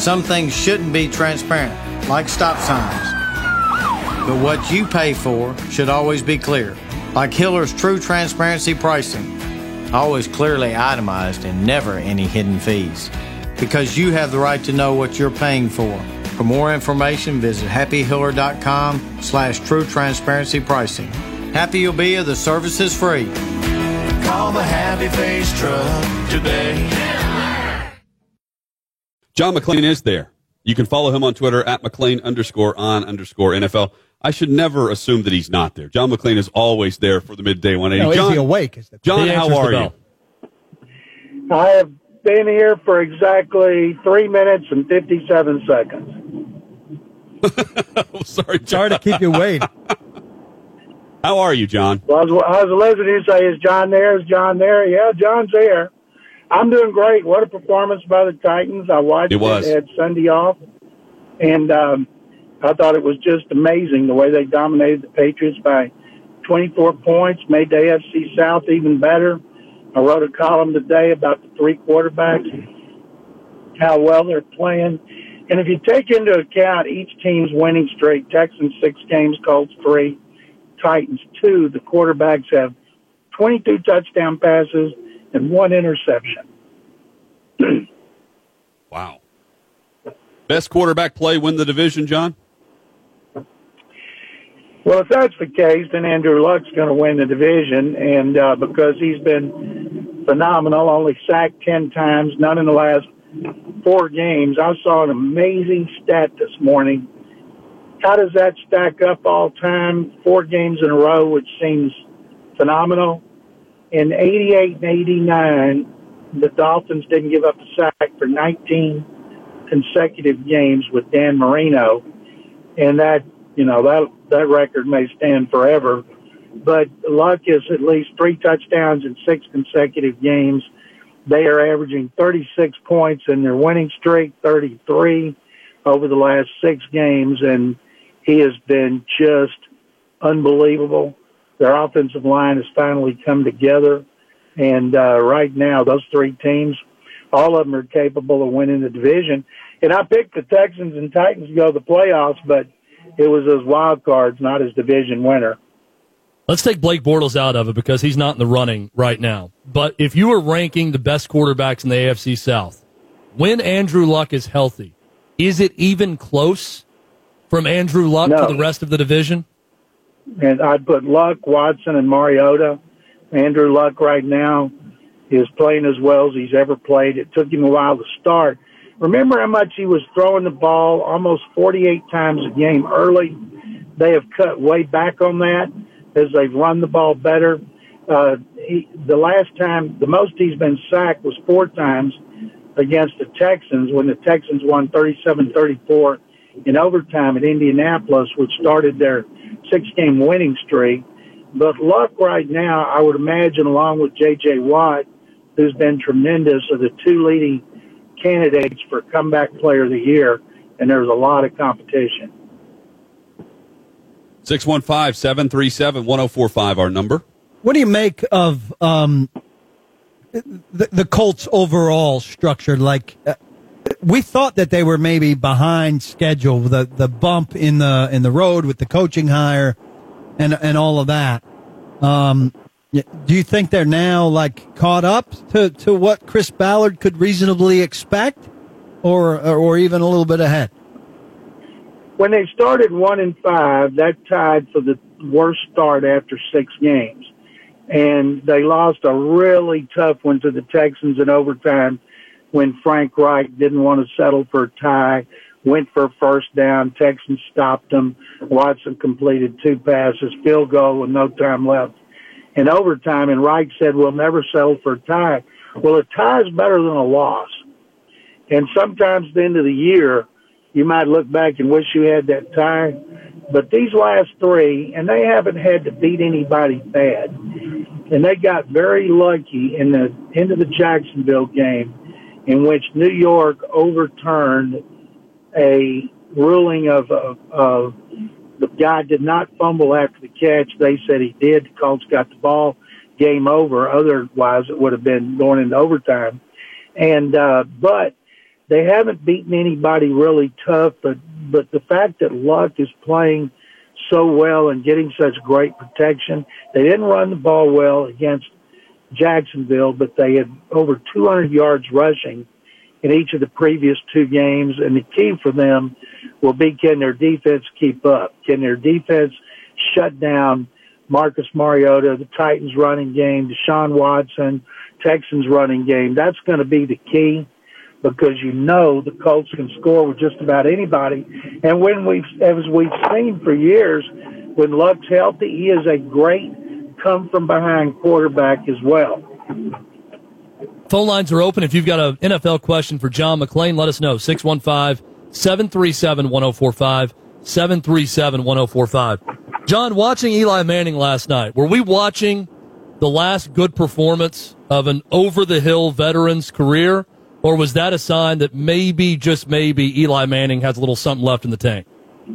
Some things shouldn't be transparent, like stop signs. But what you pay for should always be clear, like Hiller's True Transparency Pricing. Always clearly itemized and never any hidden fees. Because you have the right to know what you're paying for. For more information, visit happyhiller.com/true transparency pricing. Happy you'll be if the service is free. Call the Happy Face Truck today. John McClain is there. You can follow him on Twitter at McClain_on_NFL. I should never assume that he's not there. John McClain is always there for the midday 180. No, John, is he awake? John, how are you? I have been here for exactly 3 minutes and 57 seconds. Sorry, John. Sorry to keep you waiting. How are you, John? Well, I was listening to you say, is John there? Is John there? Yeah, John's there. I'm doing great. What a performance by the Titans. I watched it. They had Sunday off, and I thought it was just amazing the way they dominated the Patriots by 24 points, made the AFC South even better. I wrote a column today about the three quarterbacks, how well they're playing. And if you take into account each team's winning streak, Texans 6 games, Colts 3, Titans 2, the quarterbacks have 22 touchdown passes and 1 interception. Wow. Best quarterback play win the division, John? Well, if that's the case, then Andrew Luck's going to win the division, and because he's been phenomenal, only sacked 10 times, none in the last 4 games. I saw an amazing stat this morning. How does that stack up all time? 4 games in a row, which seems phenomenal. In 88 and 89, the Dolphins didn't give up a sack for 19 consecutive games with Dan Marino, and that record may stand forever. But Luck is at least 3 touchdowns in 6 consecutive games. They are averaging 36 points in their winning streak, 33 over the last 6 games, and he has been just unbelievable. Their offensive line has finally come together, and right now those 3 teams, all of them are capable of winning the division. And I picked the Texans and Titans to go to the playoffs, but it was as wild cards, not as division winner. Let's take Blake Bortles out of it because he's not in the running right now. But if you were ranking the best quarterbacks in the AFC South, when Andrew Luck is healthy, is it even close from Andrew Luck to the rest of the division? And I'd put Luck, Watson, and Mariota. Andrew Luck right now is playing as well as he's ever played. It took him a while to start. Remember how much he was throwing the ball almost 48 times a game early? They have cut way back on that as they've run the ball better. The last time, the most he's been sacked was 4 times against the Texans when the Texans won 37-34 in overtime at Indianapolis, which started their 6-game winning streak. But Luck right now, I would imagine, along with J.J. Watt, who's been tremendous, are the 2 leading candidates for comeback player of the year, and there's a lot of competition. 615-737-1045, our number. What do you make of the Colts' overall structure? Like, we thought that they were maybe behind schedule, the bump in the road with the coaching hire and all of that. Do you think they're now like caught up to what Chris Ballard could reasonably expect, or even a little bit ahead? When they started 1-5, that tied for the worst start after 6 games. And they lost a really tough one to the Texans in overtime when Frank Reich didn't want to settle for a tie, went for a first down. Texans stopped them. Watson completed 2 passes, field goal with no time left in overtime. And Reich said, we'll never settle for a tie. Well, a tie is better than a loss. And sometimes at the end of the year, you might look back and wish you had that tie. But these last 3, and they haven't had to beat anybody bad. And they got very lucky in the end of the Jacksonville game in which New York overturned a ruling of the guy did not fumble after the catch. They said he did. The Colts got the ball. Game over. Otherwise, it would have been going into overtime. And but They haven't beaten anybody really tough, but the fact that Luck is playing so well and getting such great protection, they didn't run the ball well against Jacksonville, but they had over 200 yards rushing in each of the previous two games, and the key for them will be, can their defense keep up? Can their defense shut down Marcus Mariota, the Titans running game, Deshaun Watson, Texans running game? That's going to be the key, because the Colts can score with just about anybody. And as we've seen for years, when Luck's healthy, he is a great come-from-behind quarterback as well. Phone lines are open. If you've got an NFL question for John McClain, let us know. 615-737-1045, 737-1045. John, watching Eli Manning last night, were we watching the last good performance of an over-the-hill veteran's career, or was that a sign that maybe, just maybe, Eli Manning has a little something left in the tank?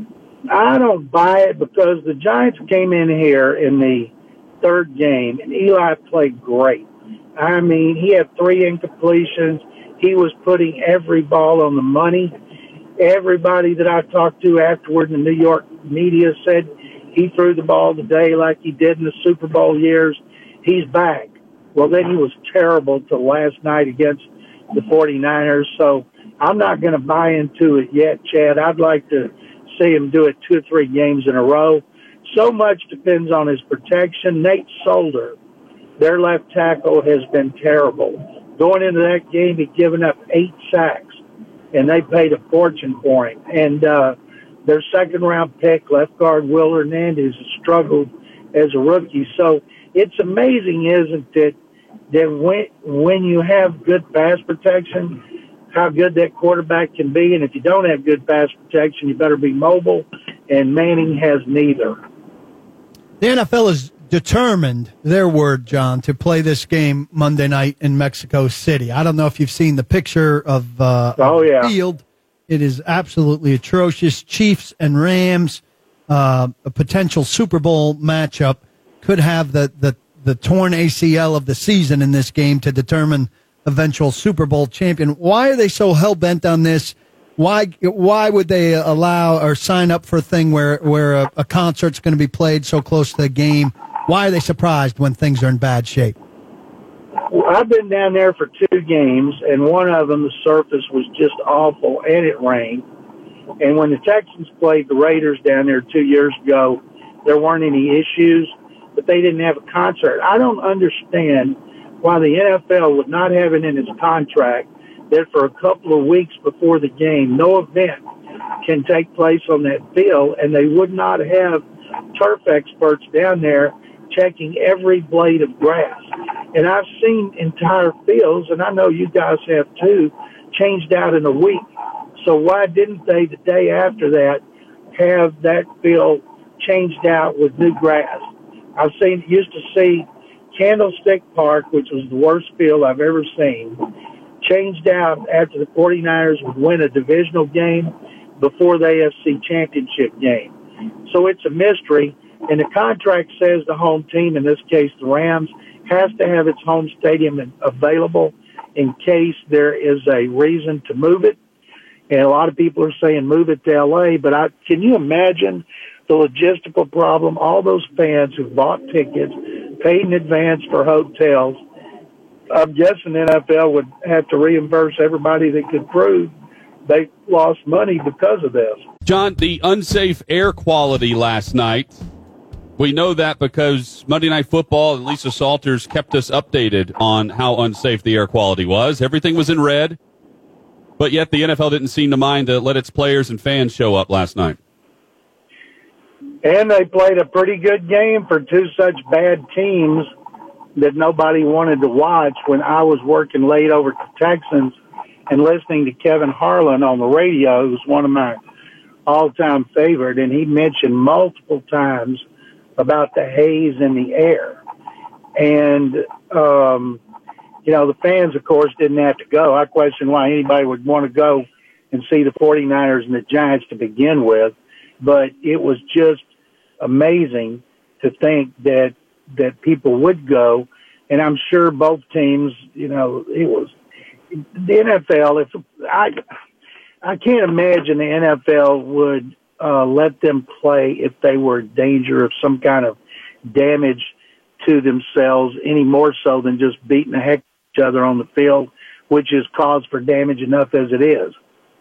I don't buy it, because the Giants came in here in the third game, and Eli played great. I mean, he had 3 incompletions. He was putting every ball on the money. Everybody that I talked to afterward in the New York media said he threw the ball today like he did in the Super Bowl years. He's back. Well, then he was terrible till last night against the 49ers. So I'm not going to buy into it yet, Chad. I'd like to see him do it 2 or 3 games in a row. So much depends on his protection. Nate Solder, their left tackle, has been terrible. Going into that game, he'd given up 8 sacks, and they paid a fortune for him. And their second-round pick, left guard Will Hernandez, has struggled as a rookie. So it's amazing, isn't it, that when you have good pass protection, how good that quarterback can be. And if you don't have good pass protection, you better be mobile, and Manning has neither. The NFL is determined, their word, John, to play this game Monday night in Mexico City. I don't know if you've seen the picture of the field. It is absolutely atrocious. Chiefs and Rams, a potential Super Bowl matchup, could have the torn ACL of the season in this game to determine eventual Super Bowl champion. Why are they so hell-bent on this? Why would they allow or sign up for a thing where a concert's going to be played so close to the game? Why are they surprised when things are in bad shape? Well, I've been down there for 2 games, and one of them, the surface was just awful, and it rained. And when the Texans played the Raiders down there 2 years ago, there weren't any issues, but they didn't have a concert. I don't understand why the NFL would not have it in its contract that for a couple of weeks before the game, no event can take place on that field, and they would not have turf experts down there checking every blade of grass. And I've seen entire fields, and I know you guys have too, changed out in a week. So why didn't they, the day after that, have that field changed out with new grass? Used to see Candlestick Park, which was the worst field I've ever seen, changed out after the 49ers would win a divisional game before the AFC Championship game. So it's a mystery, and the contract says the home team, in this case the Rams, has to have its home stadium available in case there is a reason to move it. And a lot of people are saying move it to L.A., but can you imagine the logistical problem? All those fans who bought tickets, paid in advance for hotels, I'm guessing the NFL would have to reimburse everybody that could prove they lost money because of this. John, the unsafe air quality last night, we know that because Monday Night Football and Lisa Salters kept us updated on how unsafe the air quality was. Everything was in red, but yet the NFL didn't seem to mind to let its players and fans show up last night. And they played a pretty good game for 2 such bad teams that nobody wanted to watch. When I was working late over at the Texans and listening to Kevin Harlan on the radio, who's one of my all-time favorite, and he mentioned multiple times about the haze in the air. And, the fans, of course, didn't have to go. I question why anybody would want to go and see the 49ers and the Giants to begin with. But it was just amazing to think that people would go. And I'm sure both teams, it the NFL, if I can't imagine the NFL would let them play if they were in danger of some kind of damage to themselves, any more so than just beating the heck out of each other on the field, which is cause for damage enough as it is.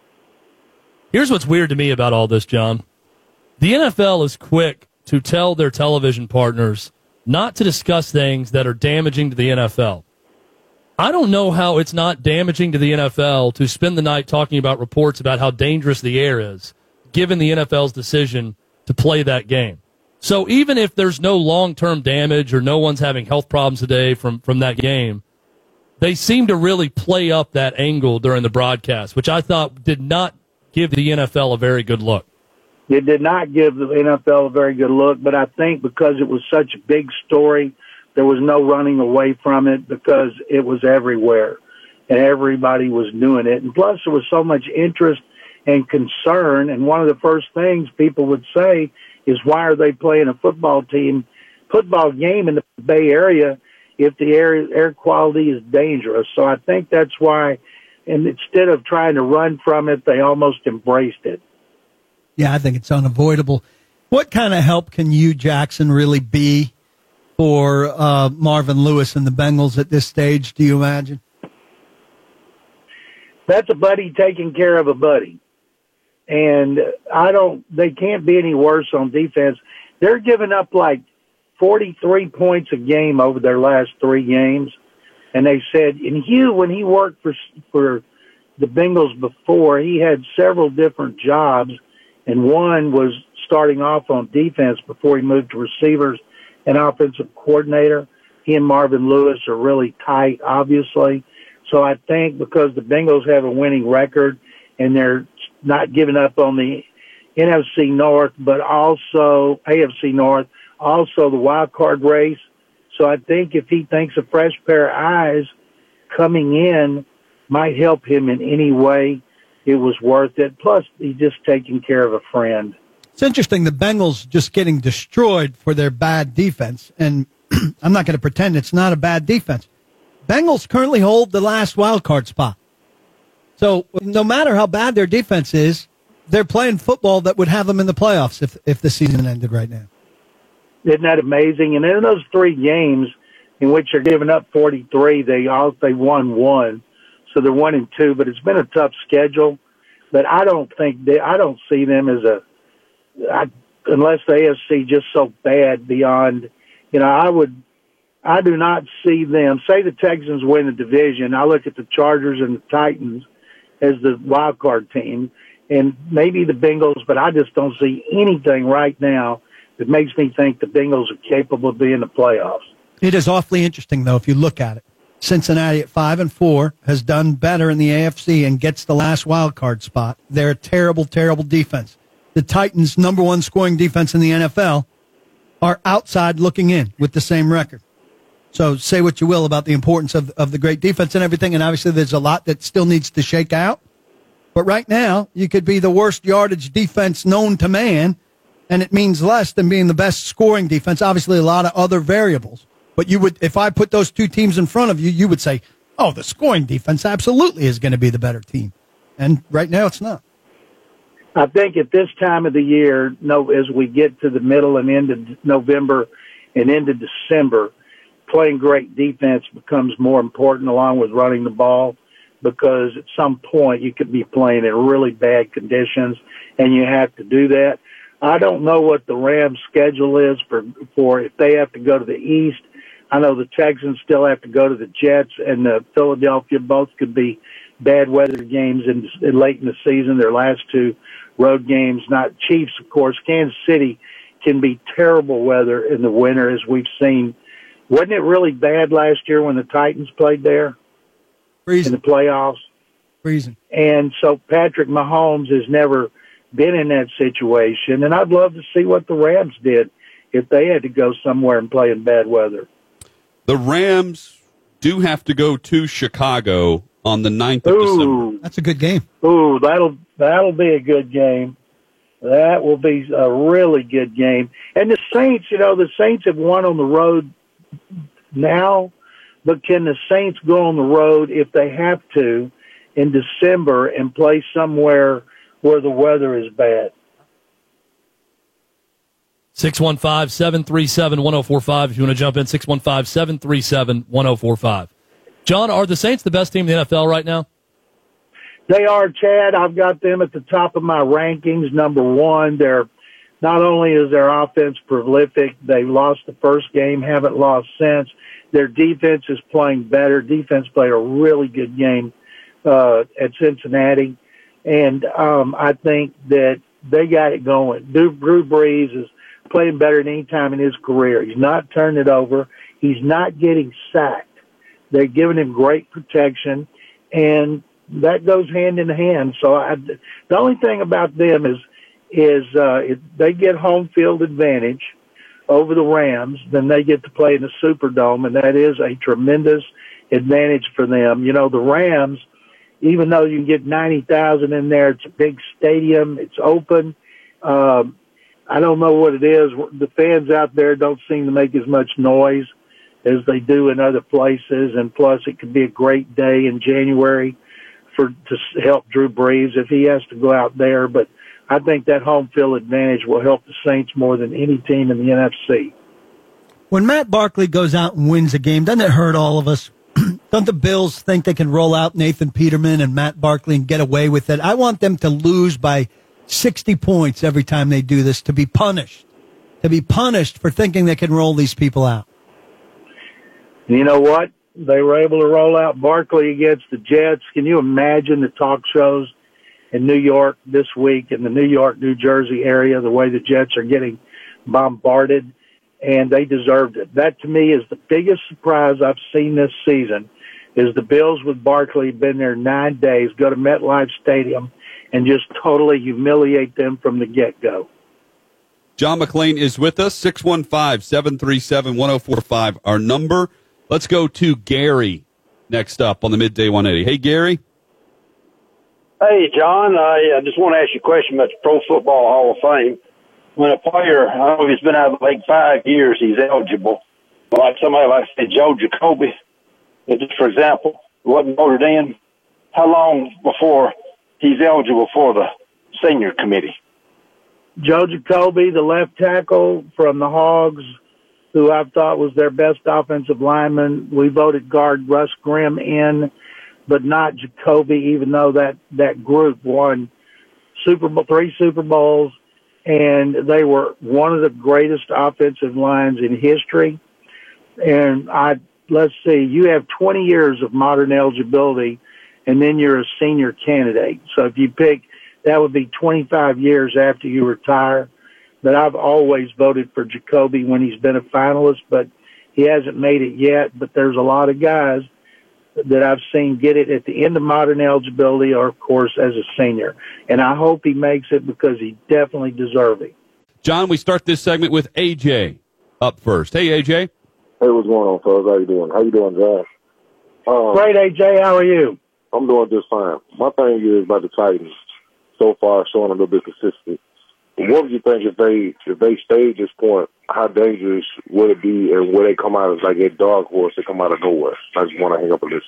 Here's what's weird to me about all this, John. The NFL is quick to tell their television partners not to discuss things that are damaging to the NFL. I don't know how it's not damaging to the NFL to spend the night talking about reports about how dangerous the air is, given the NFL's decision to play that game. So even if there's no long-term damage or no one's having health problems today from that game, they seem to really play up that angle during the broadcast, which I thought did not give the NFL a very good look. It did not give the NFL a very good look, but I think because it was such a big story, there was no running away from it because it was everywhere and everybody was doing it. And plus there was so much interest and concern. And one of the first things people would say is, why are they playing a football game in the Bay Area if the air quality is dangerous? So I think that's why, and instead of trying to run from it, they almost embraced it. Yeah, I think it's unavoidable. What kind of help can you, Jackson, really be for Marvin Lewis and the Bengals at this stage, do you imagine? That's a buddy taking care of a buddy. And they can't be any worse on defense. They're giving up like 43 points a game over their last 3 games. And they said, and Hugh, when he worked for the Bengals before, he had several different jobs. And one was starting off on defense before he moved to receivers and offensive coordinator. He and Marvin Lewis are really tight, obviously. So I think because the Bengals have a winning record and they're not giving up on the NFC North, but also AFC North, also the wild card race. So I think if he thinks a fresh pair of eyes coming in might help him in any way, it was worth it. Plus, he's just taking care of a friend. It's interesting, the Bengals just getting destroyed for their bad defense, and I'm not going to pretend it's not a bad defense. Bengals currently hold the last wild card spot. So no matter how bad their defense is, they're playing football that would have them in the playoffs if the season ended right now. Isn't that amazing? And in those 3 games in which they're giving up 43, they won 1. So they're 1-2, but it's been a tough schedule. But I don't see them as unless the AFC just so bad beyond, I do not see them. Say the Texans win the division, I look at the Chargers and the Titans as the wild card team, and maybe the Bengals, but I just don't see anything right now that makes me think the Bengals are capable of being in the playoffs. It is awfully interesting, though, if you look at it. Cincinnati at 5-4 has done better in the AFC and gets the last wild card spot. They're a terrible, terrible defense. The Titans, number 1 scoring defense in the NFL, are outside looking in with the same record. So say what you will about the importance of the great defense and everything, and obviously there's a lot that still needs to shake out. But right now, you could be the worst yardage defense known to man, and it means less than being the best scoring defense. Obviously, a lot of other variables. But you would, if I put those 2 teams in front of you, you would say, oh, the scoring defense absolutely is going to be the better team. And right now it's not. I think at this time of the year, as we get to the middle and end of November and into December, playing great defense becomes more important along with running the ball, because at some point you could be playing in really bad conditions and you have to do that. I don't know what the Rams' schedule is for if they have to go to the East. I know the Texans still have to go to the Jets, and the Philadelphia. Both could be bad weather games late in the season, their last 2 road games. Not Chiefs, of course. Kansas City can be terrible weather in the winter, as we've seen. Wasn't it really bad last year when the Titans played there? Freezing. In the playoffs? Freezing. And so Patrick Mahomes has never been in that situation, and I'd love to see what the Rams did if they had to go somewhere and play in bad weather. The Rams do have to go to Chicago on the 9th of December. That's a good game. Ooh, that'll be a good game. That will be a really good game. And the Saints, the Saints have won on the road now, but can the Saints go on the road if they have to in December and play somewhere where the weather is bad? 615-737-1045 if you want to jump in, 615-737-1045. John, are the Saints the best team in the NFL right now? They are, Chad. I've got them at the top of my rankings, number one. They're not only is their offense prolific, they lost the first game, haven't lost since. Their defense is playing better. Defense played a really good game at Cincinnati. And I think that they got it going. Drew Brees is playing better than any time in his career. He's not turning it over. He's not getting sacked. They're giving him great protection, and that goes hand in hand. So the only thing about them is if they get home field advantage over the Rams, then they get to play in the Superdome, and that is a tremendous advantage for them. You know, the Rams, even though you can get 90,000 in there, it's a big stadium, it's open. I don't know what it is. The fans out there don't seem to make as much noise as they do in other places, and plus it could be a great day in January to help Drew Brees if he has to go out there. But I think that home field advantage will help the Saints more than any team in the NFC. When Matt Barkley goes out and wins a game, doesn't it hurt all of us? Don't the Bills think they can roll out Nathan Peterman and Matt Barkley and get away with it? I want them to lose by 60 points every time they do this, to be punished for thinking they can roll these people out. You know what? They were able to roll out Barkley against the Jets. Can you imagine the talk shows in New York this week, in the New York, New Jersey area, the way the Jets are getting bombarded? And they deserved it. That, to me, is the biggest surprise I've seen this season, is the Bills with Barkley been there 9 days, go to MetLife Stadium, and just totally humiliate them from the get-go. John McClain is with us, 615-737-1045, our number. Let's go to Gary next up on the Midday 180. Hey, Gary. Hey, John. I just want to ask you a question about the Pro Football Hall of Fame. When a player, I know he's been out of the league 5 years, he's eligible. Like somebody like, say, Joe Jacoby, just for example, wasn't voted in. How long before he's eligible for the senior committee? Joe Jacoby, the left tackle from the Hogs, who I thought was their best offensive lineman. We voted guard Russ Grimm in, but not Jacoby, even though that group won 3 Super Bowls, and they were one of the greatest offensive lines in history. And let's see, you have 20 years of modern eligibility, and then you're a senior candidate. So if you pick, that would be 25 years after you retire. But I've always voted for Jacoby when he's been a finalist, but he hasn't made it yet. But there's a lot of guys that I've seen get it at the end of modern eligibility or, of course, as a senior. And I hope he makes it because he definitely deserves it. John, we start this segment with AJ up first. Hey, AJ. Hey, what's going on, fellas? How you doing? How you doing, Josh? Great, AJ. How are you? I'm doing just fine. My thing is about the Titans so far showing a little bit consistent. What would you think if they stay at this point? How dangerous would it be, and will they come out as like a dog horse? They come out of nowhere. I just want to hang up a list.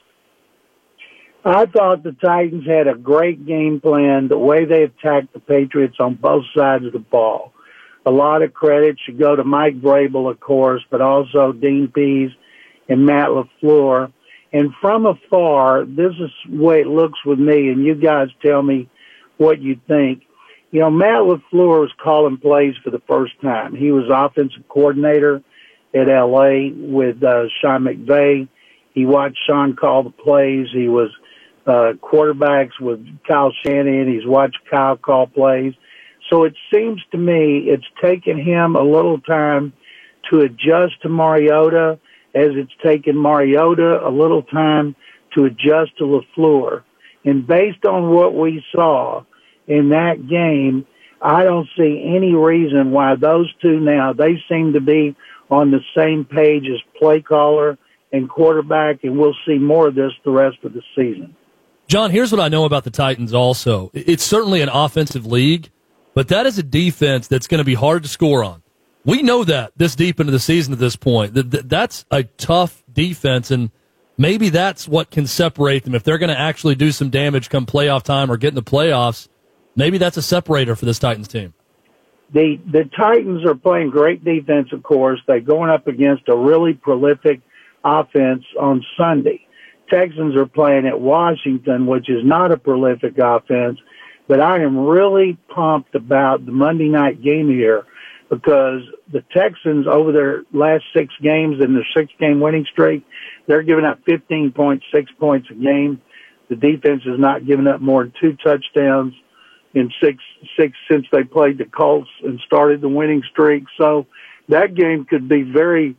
I thought the Titans had a great game plan. The way they attacked the Patriots on both sides of the ball. A lot of credit should go to Mike Vrabel, of course, but also Dean Pease and Matt LaFleur. And from afar, this is the way it looks with me, and you guys tell me what you think. You know, Matt LaFleur was calling plays for the first time. He was offensive coordinator at L.A. with Sean McVay. He watched Sean call the plays. He was quarterbacks with Kyle Shanahan. He's watched Kyle call plays. So it seems to me it's taken him a little time to adjust to Mariota, as it's taken Mariota a little time to adjust to LaFleur. And based on what we saw in that game, I don't see any reason why those two now, they seem to be on the same page as play caller and quarterback, and we'll see more of this the rest of the season. John, here's what I know about the Titans also. It's certainly an offensive league, but that is a defense that's going to be hard to score on. We know that this deep into the season at this point. That's a tough defense, and Maybe that's what can separate them. If they're going to actually do some damage come playoff time or get in the playoffs, maybe that's a separator for this Titans team. The Titans are playing great defense, of course. They're going up against a really prolific offense on Sunday. Texans are playing at Washington, which is not a prolific offense, but I am really pumped about the Monday night game here because the Texans, over their last 6 games in their 6-game winning streak, they're giving up 15.6 points a game. The defense has not given up more than 2 touchdowns in six since they played the Colts and started the winning streak. So that game could be very,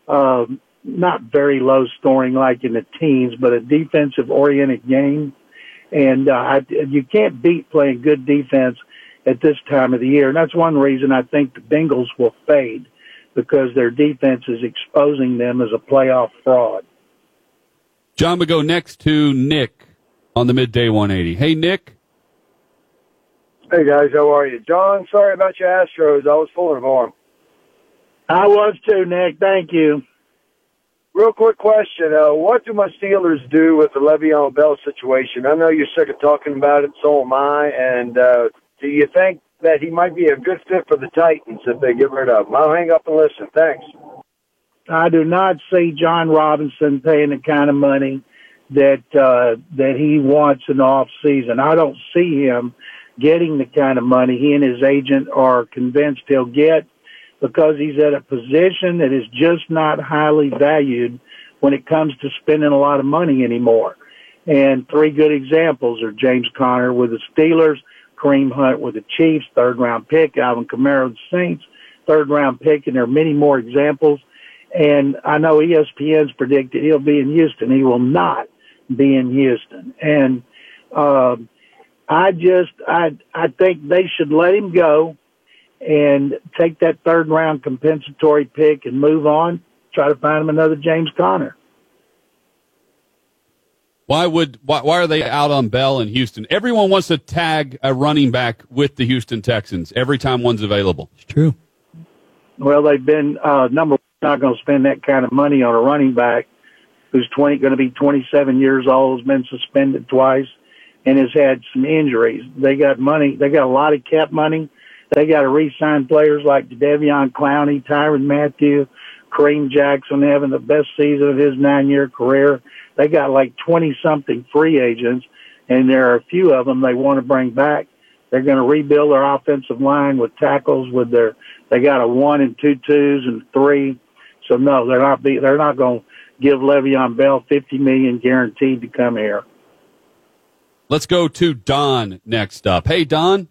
not very low scoring like in the teens, but a defensive oriented game. And you can't beat playing good defense at this time of the year. And that's one reason I think the Bengals will fade, because their defense is exposing them as a playoff fraud. John, we go next to Nick on the Midday 180. Hey, Nick. Hey, guys, how are you? John, sorry about your Astros. I was pulling for them. I was too, Nick. Thank you. Real quick question. What do my Steelers do with the Le'Veon Bell situation? I know you're sick of talking about it, so am I. And do you think that he might be a good fit for the Titans if they get rid of him? I'll hang up and listen. Thanks. I do not see John Robinson paying the kind of money that he wants in the off season. I don't see him getting the kind of money he and his agent are convinced he'll get, because he's at a position that is just not highly valued when it comes to spending a lot of money anymore. And 3 good examples are James Conner with the Steelers, Kareem Hunt with the Chiefs, 3rd-round pick, Alvin Kamara with the Saints, 3rd-round pick, and there are many more examples. And I know ESPN's predicted he'll be in Houston. He will not be in Houston. And I think they should let him go and take that 3rd-round compensatory pick and move on, try to find him another James Conner. Why are they out on Bell in Houston? Everyone wants to tag a running back with the Houston Texans every time one's available. It's true. Well, they've been, number one, not going to spend that kind of money on a running back who's going to be 27 years old, has been suspended twice, and has had some injuries. They got money. They got a lot of cap money. They got to re-sign players like Jadeveon Clowney, Tyrann Mathieu, Kareem Jackson having the best season of his 9-year career. They got like 20-something free agents, and there are a few of them they want to bring back. They're going to rebuild their offensive line with tackles. They got a 1 and 2 twos and 3. So no, they're not going to give Le'Veon Bell $50 million guaranteed to come here. Let's go to Don next up. Hey, Don.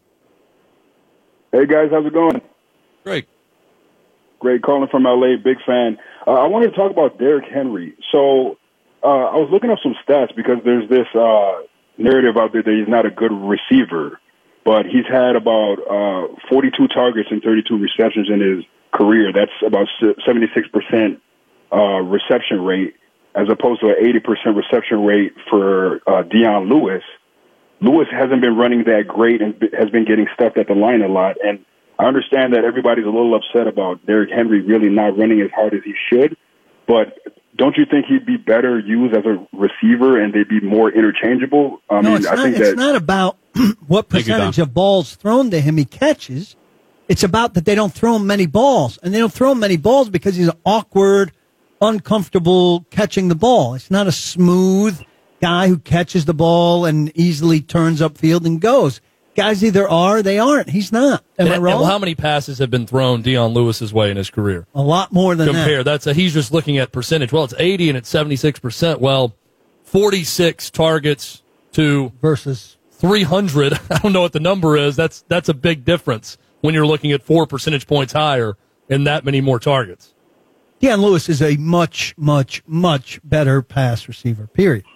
Hey, guys, how's it going? Great. Great, calling from L.A., big fan. I wanted to talk about Derrick Henry. So I was looking up some stats because there's this narrative out there that he's not a good receiver, but he's had about 42 targets and 32 receptions in his career. That's about 76% reception rate, as opposed to an 80% reception rate for Dion Lewis. Lewis hasn't been running that great and has been getting stuffed at the line a lot. And I understand that everybody's a little upset about Derrick Henry really not running as hard as he should, but don't you think he'd be better used as a receiver and they'd be more interchangeable? It's not about what percentage of balls thrown to him he catches. It's about that they don't throw him many balls. And they don't throw him many balls because he's awkward, uncomfortable catching the ball. It's not a smooth guy who catches the ball and easily turns upfield and goes. Guys either are or they aren't. He's not. Am I wrong? Well, how many passes have been thrown Dion Lewis's way in his career? A lot more than that. He's just looking at percentage. Well, it's 80 and it's 76%. Well, 46 targets to versus 300. I don't know what the number is. That's a big difference when you're looking at 4 percentage points higher and that many more targets. Dion Lewis is a much, much, much better pass receiver, period.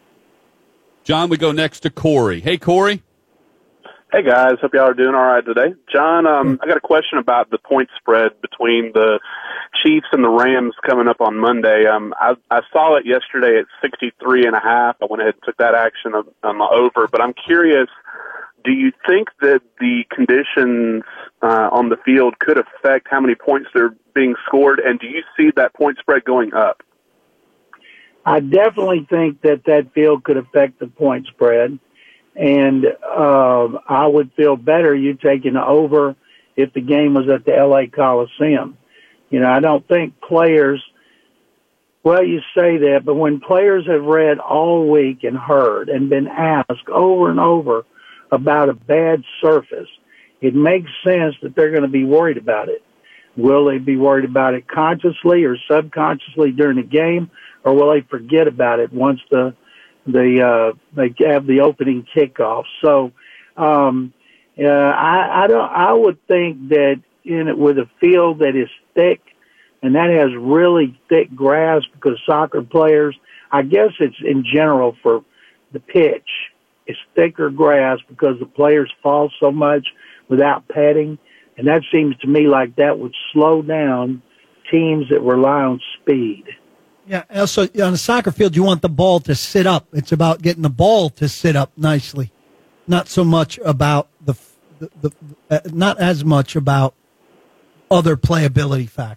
John, we go next to Corey. Hey, Corey. Hey, guys. Hope y'all are doing all right today. John, I got a question about the point spread between the Chiefs and the Rams coming up on Monday. I saw it yesterday at 63.5. I went ahead and took that action on the over, but I'm curious, do you think that the conditions on the field could affect how many points they're being scored, and do you see that point spread going up? I definitely think that field could affect the point spread. And I would feel better you taking over if the game was at the L.A. Coliseum. You know, I don't think players, well, you say that, but when players have read all week and heard and been asked over and over about a bad surface, it makes sense that they're going to be worried about it. Will they be worried about it consciously or subconsciously during the game, or will they forget about it once they have the opening kickoff? So, I would think that with a field that is thick and that has really thick grass, because soccer players, I guess it's in general for the pitch, it's thicker grass because the players fall so much without padding. And that seems to me like that would slow down teams that rely on speed. Yeah, also on a soccer field, you want the ball to sit up. It's about getting the ball to sit up nicely, not so much about not as much about other playability factors.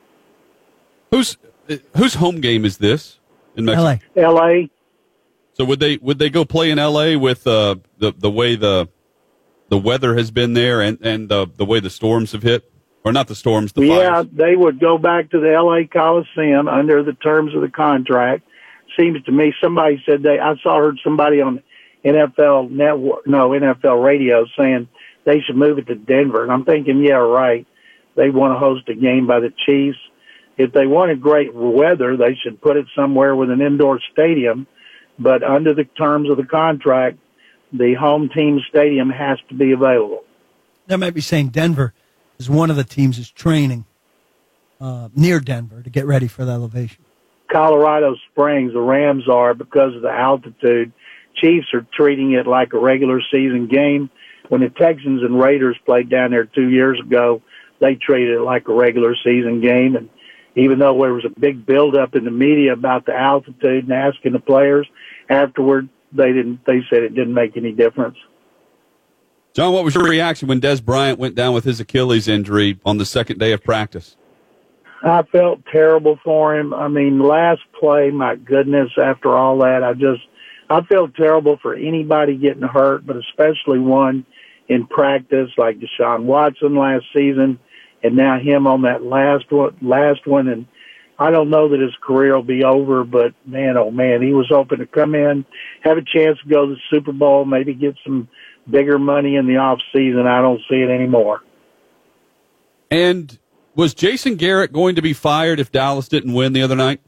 Whose home game is this in Mexico? L.A. So would they go play in L.A. with the way the weather has been there and the way the storms have hit? Or not the storms, the fires? Yeah, they would go back to the L.A. Coliseum under the terms of the contract. Seems to me, somebody said heard somebody on NFL Network, NFL radio saying they should move it to Denver. And I'm thinking, yeah, right. They want to host a game by the Chiefs. If they wanted great weather, they should put it somewhere with an indoor stadium. But under the terms of the contract, the home team stadium has to be available. That might be saying Denver is one of the teams is training near Denver to get ready for the elevation. Colorado Springs, the Rams are, because of the altitude. Chiefs are treating it like a regular season game. When the Texans and Raiders played down there 2 years ago, they treated it like a regular season game. And even though there was a big buildup in the media about the altitude and asking the players afterward, they said it didn't make any difference. John, what was your reaction when Des Bryant went down with his Achilles injury on the second day of practice? I felt terrible for him. I mean, last play, my goodness, after all that, I felt terrible for anybody getting hurt, but especially one in practice like Deshaun Watson last season, and now him on that last one. And I don't know that his career will be over, but man, oh man, he was hoping to come in, have a chance to go to the Super Bowl, maybe get some bigger money in the off season. I don't see it anymore. And was Jason Garrett going to be fired if Dallas didn't win the other night?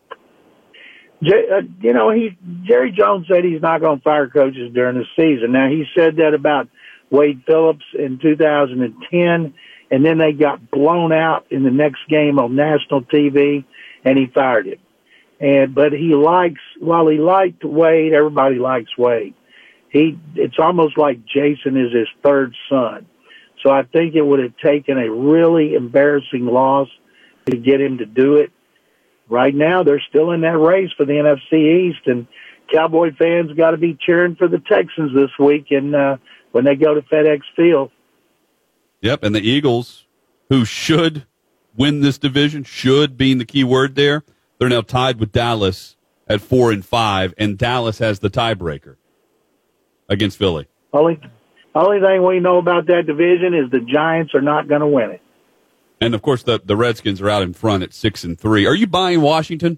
Jerry Jones said he's not going to fire coaches during the season. Now, he said that about Wade Phillips in 2010, and then they got blown out in the next game on national TV, and he fired him. But while he liked Wade, everybody likes Wade. It's almost like Jason is his third son. So I think it would have taken a really embarrassing loss to get him to do it. Right now, they're still in that race for the NFC East, and Cowboy fans got to be cheering for the Texans this week and when they go to FedEx Field. Yep, and the Eagles, who should win this division, should being the key word there, they're now tied with Dallas at 4-5, and Dallas has the tiebreaker against Philly. Only thing we know about that division is the Giants are not going to win it. And, of course, the Redskins are out in front at 6-3. Are you buying Washington?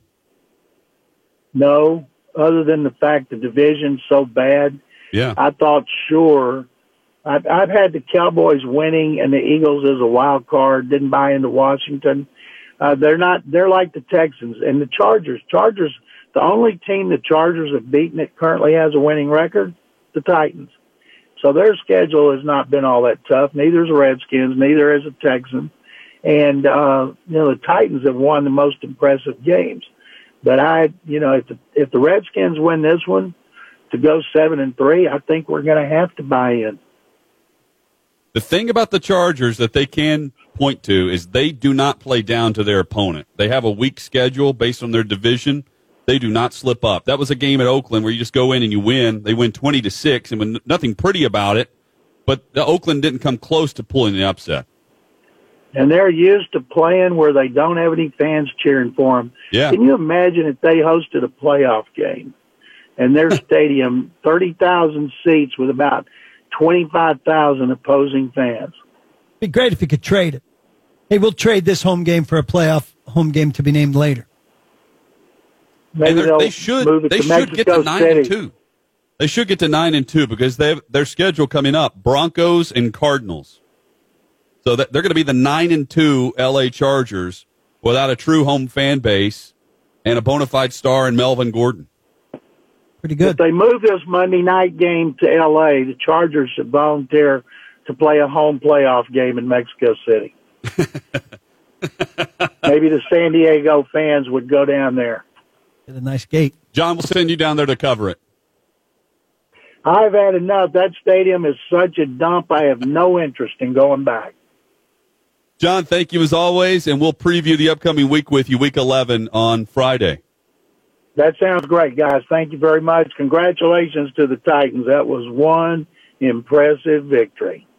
No, other than the fact the division's so bad. Yeah. I thought, sure. I've had the Cowboys winning and the Eagles as a wild card. Didn't buy into Washington. They're like the Texans and the Chargers. The only team the Chargers have beaten that currently has a winning record, the Titans. So their schedule has not been all that tough. Neither is the Redskins. Neither is the Texans. And, the Titans have won the most impressive games. But if the Redskins win this one to go 7-3, I think we're going to have to buy in. The thing about the Chargers that they can point to is they do not play down to their opponent. They have a weak schedule based on their division. They do not slip up. That was a game at Oakland where you just go in and you win. They win 20-6, and with nothing pretty about it. But Oakland didn't come close to pulling the upset. And they're used to playing where they don't have any fans cheering for them. Yeah. Can you imagine if they hosted a playoff game and their stadium, 30,000 seats with about 25,000 opposing fans? It'd be great if you could trade it. Hey, we'll trade this home game for a playoff home game to be named later. Maybe they should get to 9-2. They should get to 9-2 because they have their schedule coming up: Broncos and Cardinals. So that they're going to be the 9-2 LA Chargers without a true home fan base and a bona fide star in Melvin Gordon. Pretty good. If they move this Monday night game to LA, the Chargers should volunteer to play a home playoff game in Mexico City. Maybe the San Diego fans would go down there. Get a nice gate. John, we'll send you down there to cover it. I've had enough. That stadium is such a dump. I have no interest in going back. John, thank you as always, and we'll preview the upcoming week with you, Week 11, on Friday. That sounds great, guys. Thank you very much. Congratulations to the Titans. That was one impressive victory.